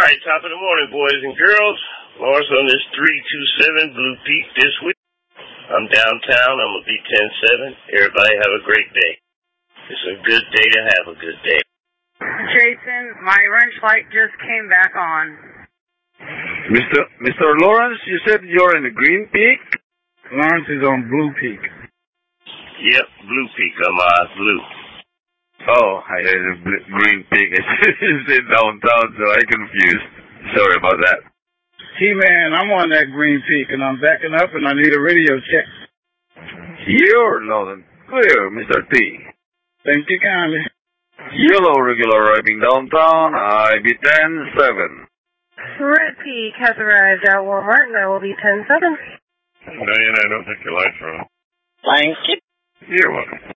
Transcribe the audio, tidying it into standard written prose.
right, top of the morning, boys and girls. Lawrence on this 327 Blue Peak this week. I'm downtown. I'm going to be 10-7. Everybody have a great day. It's a good day to have a good day. Jason, my wrench light just came back on. Mr. Lawrence, you said you're in the Green Peak? Lawrence is on Blue Peak. Yep, Blue Peak. I'm blue. Oh, I had a Green Peak. You said downtown, so I confused. Sorry about that. T-Man, I'm on that Green Peak, and I'm backing up, and I need a radio check. You're loud and clear, Mr. T. Thank you kindly. Yellow regular arriving downtown, IB 10-7. Red Peak has arrived at Walmart, and I will be 10-7. Diane, I don't think your lights are on. Thank you. You're welcome.